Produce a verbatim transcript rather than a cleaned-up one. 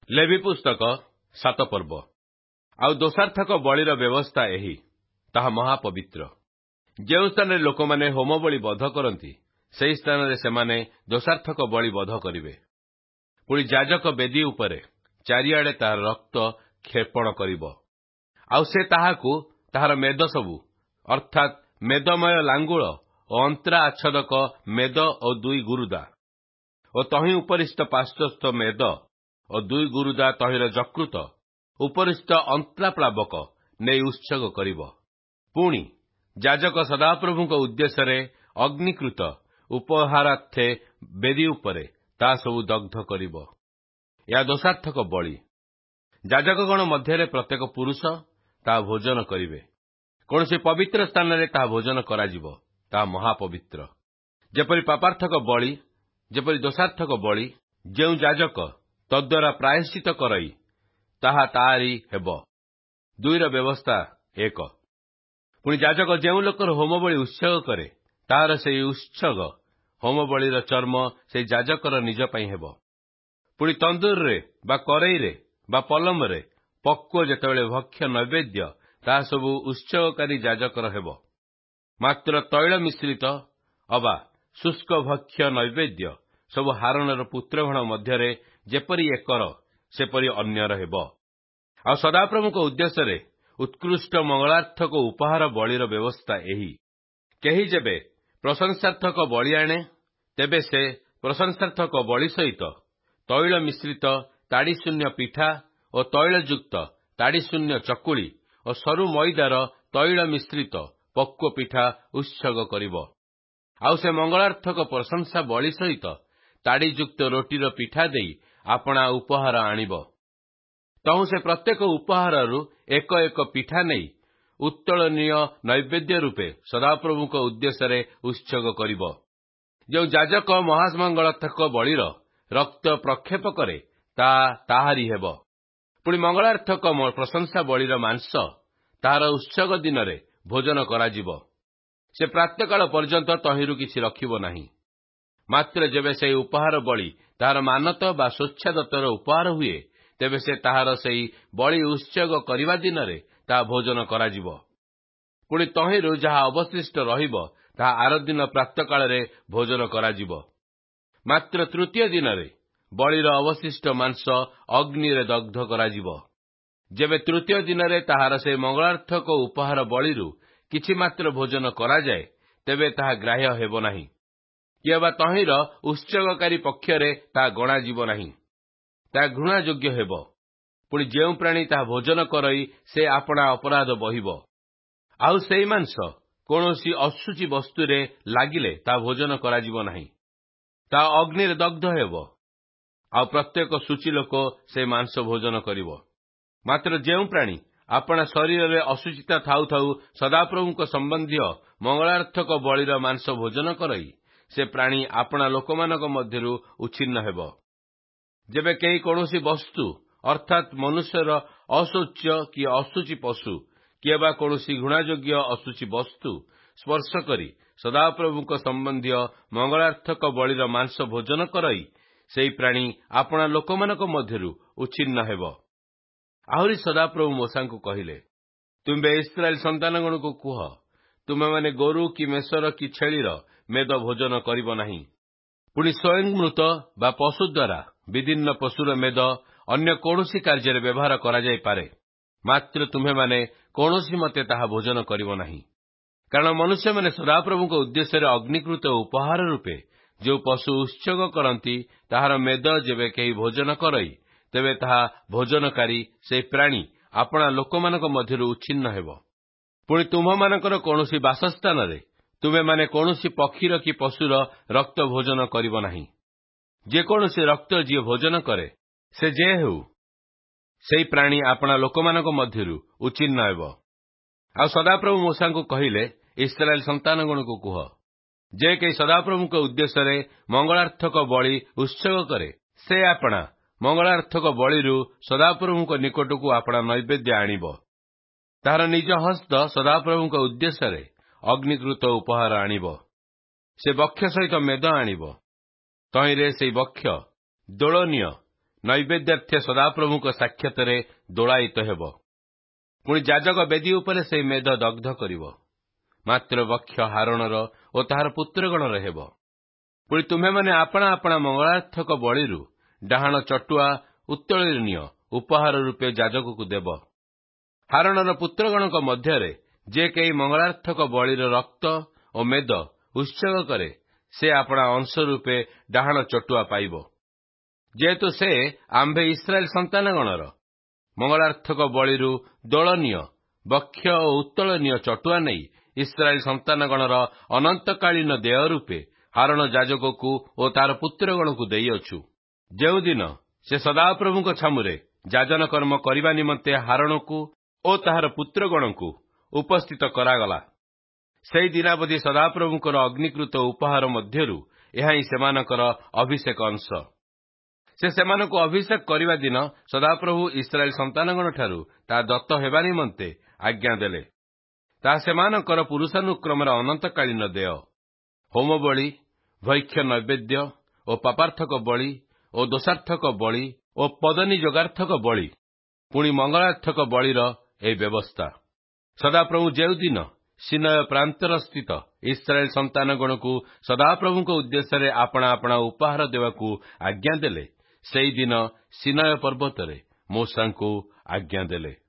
Levy ପୁସ୍ତକ ସାତ ପର୍ବ। ଆଉ ଦୋଷାର୍ଥକ ବଳିର ବ୍ୟବସ୍ଥା ଏହି, ତାହା ମହାପବିତ୍ର। ଯେଉଁ ସ୍ଥାନରେ ଲୋକମାନେ ହୋମବଳି ବଧ କରନ୍ତି, ସେହି ସ୍ଥାନରେ ସେମାନେ ଦୋଷାର୍ଥକ ବଳି ବଧ କରିବେ। ପୁଣି ଯାଜକ ବେଦୀ ଉପରେ ଚାରିଆଡ଼େ ତାହାର ରକ୍ତ କ୍ଷେପଣ କରିବ। ଆଉ ସେ ତାହାକୁ ତାହାର ମେଦ ସବୁ, ଅର୍ଥାତ୍ ମେଦମୟ ଲାଙ୍ଗୁଳ ଓ ଅନ୍ତ୍ରା ଆଚ୍ଛାଦକ ମେଦ ଓ ଦୁଇ ଗୁରୁଦା ଓ ତହିଁ ଉପରିସ୍ଥ ପାର୍ଶ୍ୱସ୍ଥ ମେଦ ଓ ଦୁଇ ଗୁରୁଦା ତହିଁର ଯକୃତ ଉପରିସ୍ଥ ଅନ୍ତ୍ରା ପ୍ଳାବକ ନେଇ ଉତ୍ସର୍ଗ କରିବ। ପୁଣି ଯାଜକ ସଦାପ୍ରଭୁଙ୍କ ଉଦ୍ଦେଶ୍ୟରେ ଅଗ୍ନିକୃତ ଉପହାରାର୍ଥେ ବେଦୀ ଉପରେ ତାହା ସବୁ ଦଗ୍ଧ କରିବ। ଏହା ଦୋଷାର୍ଥକ ବଳି। ଯାଜକଗଣ ମଧ୍ୟରେ ପ୍ରତ୍ୟେକ ପୁରୁଷ ତାହା ଭୋଜନ କରିବେ। କୌଣସି ପବିତ୍ର ସ୍ଥାନରେ ତାହା ଭୋଜନ କରାଯିବ, ତାହା ମହାପବିତ୍ର। ଯେପରି ପାପାର୍ଥକ ବଳି, ଯେପରି ଦୋଷାର୍ଥକ ବଳି, ଯେଉଁ ଯାଜକ ତଦ୍ୱାରା ପ୍ରାୟଶ୍ଚିତ କରଇ, ତାହା ତାହାରି ହେବ। ଦୁଇର ବ୍ୟବସ୍ଥା ଏକ। ପୁଣି ଯାଜକ ଯେଉଁ ଲୋକର ହୋମବଳି ଉତ୍ସର୍ଗ କରେ, ତାହାର ସେହି ଉତ୍ସର୍ଗ ହୋମବଳିର ଚର୍ମ ସେହି ଯାଜକର ନିଜ ପାଇଁ ହେବ। ପୁଣି ତନ୍ଦୁରରେ ବା କରେଇରେ ବା ପଲମରେ ପକ୍ୱ ଯେତେବେଳେ ଭକ୍ଷ୍ୟ ନୈବେଦ୍ୟ, ତାହା ସବୁ ଉତ୍ସର୍ଗକାରୀ ଯାଜକର ହେବ। ମାତ୍ର ତୈଳ ମିଶ୍ରିତ ଅବା ଶୁଷ୍କ ଭକ୍ଷ୍ୟ ନୈବେଦ୍ୟ ସବୁ ହାରଣର ପୁତ୍ରଗଣ ମଧ୍ୟରେ ଯେପରି ଏକର, ସେପରି ଅନ୍ୟର ହେବ। ଆଉ ସଦାପ୍ରଭୁଙ୍କ ଉଦ୍ଦେଶ୍ୟରେ ଉତ୍କୃଷ୍ଟ ମଙ୍ଗଳାର୍ଥକ ଉପହାର ବଳିର ବ୍ୟବସ୍ଥା ଏହି। କେହି ଯେବେ ପ୍ରଶଂସାର୍ଥକ ବଳି ଆଣେ, ତେବେ ସେ ପ୍ରଶଂସାର୍ଥକ ବଳି ସହିତ ତୈଳ ମିଶ୍ରିତ ତାଡ଼ିଶୂନ୍ୟ ପିଠା ଓ ତୈଳଯୁକ୍ତ ତାଡ଼ିଶୂନ୍ୟ ଚକୁଳି ଓ ସରୁ ମଇଦାର ତୈଳ ମିଶ୍ରିତ ପକ୍ୱ ପିଠା ଉତ୍ସର୍ଗ କରିବ। ଆଉ ସେ ମଙ୍ଗଳାର୍ଥକ ପ୍ରଶଂସା ବଳି ସହିତ ତାଡ଼ିଯୁକ୍ତ ରୋଟିର ପିଠା ଦେଇ ଆପଣା ଉପହାର ଆଣିବ। ତହୁଁ ସେ ପ୍ରତ୍ୟେକ ଉପହାରରୁ ଏକ ଏକ ପିଠା ନେଇ ଉତ୍ତୋଳନୀୟ ନୈବେଦ୍ୟ ରୂପେ ସଦାପ୍ରଭୁଙ୍କ ଉଦ୍ଦେଶ୍ୟରେ ଉତ୍ସର୍ଗ କରିବ। ଯେଉଁ ଯାଜକ ମହାମଙ୍ଗଳାର୍ଥକ ବଳିର ରକ୍ତ ପ୍ରକ୍ଷେପ କରେ, ତାହା ତାହାରି ହେବ। ପୁଣି ମଙ୍ଗଳାର୍ଥକ ପ୍ରଶଂସା ବଳିର ମାଂସ ତାହାର ଉତ୍ସର୍ଗ ଦିନରେ ଭୋଜନ କରାଯିବ। ସେ ପ୍ରାତଃକାଳ ପର୍ଯ୍ୟନ୍ତ ତହିଁରୁ କିଛି ରଖିବ ନାହିଁ। ମାତ୍ର ଯେବେ ସେହି ଉପହାର ବଳି ତାହାର ମାନତ ବା ସ୍ୱଚ୍ଛାଦତର ଉପହାର ହୁଏ, ତେବେ ସେ ତାହାର ସେହି ବଳି ଉତ୍ସର୍ଗ କରିବା ଦିନରେ ତାହା ଭୋଜନ କରାଯିବ। ପୁଣି ତହିଁରୁ ଯାହା ଅବଶିଷ୍ଟ ରହିବ, ତାହା ଆରଦିନ ପ୍ରାତଃକାଳରେ ଭୋଜନ କରାଯିବ। ମାତ୍ର ତୃତୀୟ ଦିନରେ ବଳିର ଅବଶିଷ୍ଟ ମାଂସ ଅଗ୍ନିରେ ଦଗ୍ଧ କରାଯିବ। ଯେବେ ତୃତୀୟ ଦିନରେ ତାହାର ସେହି ମଙ୍ଗଳାର୍ଥକ ଉପହାର ବଳିରୁ କିଛି ମାତ୍ର ଭୋଜନ କରାଯାଏ, ତେବେ ତାହା ଗ୍ରାହ୍ୟ ହେବ ନାହିଁ, କିଏବା ତହିଁର ଉତ୍ସର୍ଗକାରୀ ପକ୍ଷରେ ତାହା ଗଣାଯିବ ନାହିଁ, ତାହା ଘୃଣାଯୋଗ୍ୟ ହେବ। ପୁଣି ଯେଉଁ ପ୍ରାଣୀ ତାହା ଭୋଜନ କରଇ, ସେ ଆପଣା ଅପରାଧ ବହିବ। ଆଉ ସେହି ମାଂସ କୌଣସି ଅଶୁଚି ବସ୍ତୁରେ ଲାଗିଲେ ତାହା ଭୋଜନ କରାଯିବ ନାହିଁ, ତାହା ଅଗ୍ନିରେ ଦଗ୍ଧ ହେବ। ଆଉ ପ୍ରତ୍ୟେକ ସୂଚୀ ଲୋକ ସେ ମାଂସ ଭୋଜନ କରିବ। ମାତ୍ର ଯେଉଁ ପ୍ରାଣୀ ଆପଣା ଶରୀରରେ ଅଶୁଚିତା ଥାଉ ଥାଉ ସଦାପ୍ରଭୁଙ୍କ ସମ୍ବନ୍ଧୀୟ ମଙ୍ଗଳାର୍ଥକ ବଳିର ମାଂସ ଭୋଜନ କରଇ, ସେ ପ୍ରାଣୀ ଆପଣା ଲୋକମାନଙ୍କ ମଧ୍ୟରୁ ଉଚ୍ଛିନ୍ନ ହେବ। ଯେବେ କେହି କୌଣସି ବସ୍ତୁ ଅର୍ଥାତ୍ ମନୁଷ୍ୟର ଅଶୌଚ୍ୟ କି ଅଶୁଚି ପଶୁ କିଏବା କୌଣସି ଘୃଣାଯୋଗ୍ୟ ଅଶୁଚି ବସ୍ତୁ ସ୍ପର୍ଶ କରି ସଦାପ୍ରଭୁଙ୍କ ସମ୍ବନ୍ଧୀୟ ମଙ୍ଗଳାର୍ଥକ ବଳିର ମାଂସ ଭୋଜନ କରଇ, ସେହି ପ୍ରାଣୀ ଆପଣା ଲୋକମାନଙ୍କ ମଧ୍ୟରୁ ଉଚ୍ଛିନ୍ନ ହେବ। ଆହୁରି ସଦାପ୍ରଭୁ ମୋଶାଙ୍କୁ କହିଲେ, ତୁମ୍ଭେ ଇସ୍ରାଏଲ ସନ୍ତାନଗଣକୁ କୁହ, ତୁମେମାନେ ଗୋରୁ କି ମେଷର କି ଛେଳିର ମେଦ ଭୋଜନ କରିବ ନାହିଁ। ପୁଣି ସ୍ୱୟଂ ମୃତ ବା ପଶୁ ଦ୍ୱାରା ବିଭିନ୍ନ ପଶୁର ମେଦ ଅନ୍ୟ କୌଣସି କାର୍ଯ୍ୟରେ ବ୍ୟବହାର କରାଯାଇପାରେ, ମାତ୍ର ତୁମ୍ଭେମାନେ କୌଣସି ମତେ ତାହା ଭୋଜନ କରିବ ନାହିଁ। କାରଣ ମନୁଷ୍ୟମାନେ ସଦାପ୍ରଭୁଙ୍କ ଉଦ୍ଦେଶ୍ୟରେ ଅଗ୍ନିକୃତ ଉପହାର ରୂପେ ଯେଉଁ ପଶୁ ଉତ୍ସର୍ଗ କରନ୍ତି, ତାହାର ମେଦ ଯେବେ କେହି ଭୋଜନ କରଇ, ତେବେ ତାହା ଭୋଜନକାରୀ ସେହି ପ୍ରାଣୀ ଆପଣା ଲୋକମାନଙ୍କ ମଧ୍ୟରୁ ଉଚ୍ଛିନ୍ନ ହେବ। ପୁଣି ତୁମ୍ଭମାନଙ୍କର କୌଣସି ବାସସ୍ଥାନରେ ତୁମେମାନେ କୌଣସି ପକ୍ଷୀର କି ପଶୁର ରକ୍ତ ଭୋଜନ କରିବ ନାହିଁ। ଯେକୌଣସି ରକ୍ତ ଯିଏ ଭୋଜନ କରେ, ସେ ଯେ ହେଉ, ସେହି ପ୍ରାଣୀ ଆପଣା ଲୋକମାନଙ୍କ ମଧ୍ୟରୁ ଉଚ୍ଛିନ୍ନ ହେବ। ଆଉ ସଦାପ୍ରଭୁ ମୋଶାଙ୍କୁ କହିଲେ, ଇସ୍ରାଏଲ ସନ୍ତାନଗଣକୁ କୁହ, ଯେ କେହି ସଦାପ୍ରଭୁଙ୍କ ଉଦ୍ଦେଶ୍ୟରେ ମଙ୍ଗଳାର୍ଥକ ବଳି ଉତ୍ସର୍ଗ କରେ, ସେ ଆପଣା ମଙ୍ଗଳାର୍ଥକ ବଳିରୁ ସଦାପ୍ରଭୁଙ୍କ ନିକଟକୁ ଆପଣା ନୈବେଦ୍ୟ ଆଣିବ। ତାହାର ନିଜ ହସ୍ତ ସଦାପ୍ରଭୁଙ୍କ ଉଦ୍ଦେଶ୍ୟରେ ଅଗ୍ନିକୃତ ଉପହାର ଆଣିବ। ସେ ବକ୍ଷ ସହିତ ମେଦ ଆଣିବ। ତହିଁରେ ସେହି ବକ୍ଷ ଦୋଳନୀୟ ନୈବେଦ୍ୟାର୍ଥେ ସଦାପ୍ରଭୁଙ୍କ ସାକ୍ଷାତରେ ଦୋଳାୟିତ ହେବ। ପୁଣି ଯାଜକ ବେଦୀ ଉପରେ ସେହି ମେଦ ଦଗ୍ଧ କରିବ। ମାତ୍ର ବକ୍ଷ ହାରଣର ଓ ତାହାର ପୁତ୍ରଗଣର ହେବ। ପୁଣି ତୁମ୍ଭେମାନେ ଆପଣା ଆପଣା ମଙ୍ଗଳାର୍ଥକ ବଳିରୁ ଡାହାଣ ଚଟୁଆ ଉତ୍ତୋଳନ ନିଅ ଉପହାର ରୂପେ ଯାଜକକୁ ଦେବ। ହାରଣର ପୁତ୍ରଗଣଙ୍କ ମଧ୍ୟରେ ଯେ କେହି ମଙ୍ଗଳାର୍ଥକ ବଳିର ରକ୍ତ ଓ ମେଦ ଉତ୍ସର୍ଗ କରେ, ସେ ଆପଣା ଅଂଶ ରୂପେ ଡାହାଣ ଚଟୁଆ ପାଇବ। ଯେହେତୁ ସେ ଆମ୍ଭେ ଇସ୍ରାଏଲ ସନ୍ତାନଗଣର ମଙ୍ଗଳାର୍ଥକ ବଳିରୁ ଦୋଳନୀୟ ବକ୍ଷ ଓ ଉତ୍ତୋଳନୀୟ ଚଟୁଆ ନେଇ ଇସ୍ରାଏଲ ସନ୍ତାନଗଣର ଅନନ୍ତକାଳୀନ ଦେୟ ରୂପେ ହାରଣ ଯାଜକକୁ ଓ ତାର ପୁତ୍ରଗଣକୁ ଦେଇଅଛୁ। ଯେଉଁଦିନ ସେ ସଦାପ୍ରଭୁଙ୍କ ଛାମୁରେ ଯାଜନ କର୍ମ କରିବା ନିମନ୍ତେ ହାରଣକୁ ଓ ତାହାର ପୁତ୍ରଗଣଙ୍କୁ ଉପସ୍ଥିତ କରାଗଲା, ସେହି ଦିନାବଧି ସଦାପ୍ରଭୁଙ୍କର ଅଗ୍ନିକୃତ ଉପହାର ମଧ୍ୟରୁ ଏହା ହିଁ ସେମାନଙ୍କର ଅଭିଷେକ ଅଂଶ। ସେ ସେମାନଙ୍କୁ ଅଭିଷେକ କରିବା ଦିନ ସଦାପ୍ରଭୁ ଇସ୍ରାଏଲ ସନ୍ତାନଗଣଠାରୁ ତାହା ଦତ୍ତ ହେବା ନିମନ୍ତେ ଆଜ୍ଞା ଦେଲେ। ତାହା ସେମାନଙ୍କର ପୁରୁଷାନୁକ୍ରମର ଅନନ୍ତକାଳୀନ ଦେୟ। ହୋମବଳି, ଭୈକ୍ଷ ନୈବେଦ୍ୟ ଓ ପାପାର୍ଥକ ବଳି ଓ ଦୋଷାର୍ଥକ ବଳି ଓ ପଦନିଯୋଗାର୍ଥକ ବଳି, ପୁଣି ମଙ୍ଗଳାର୍ଥକ ବଳିର ଏହି ବ୍ୟବସ୍ଥା। ସଦାପ୍ରଭୁ ଯେଉଁଦିନ ସିନୟ ପ୍ରାନ୍ତର ସ୍ଥିତ ଇସ୍ରାଏଲ ସନ୍ତାନଗଣକୁ ସଦାପ୍ରଭୁଙ୍କ ଉଦ୍ଦେଶ୍ୟରେ ଆପଣା ଆପଣା ଉପହାର ଦେବାକୁ ଆଜ୍ଞା ଦେଲେ, ସେହିଦିନ ସିନୟ ପର୍ବତରେ ମୂଷାଙ୍କୁ ଆଜ୍ଞା ଦେଲେ।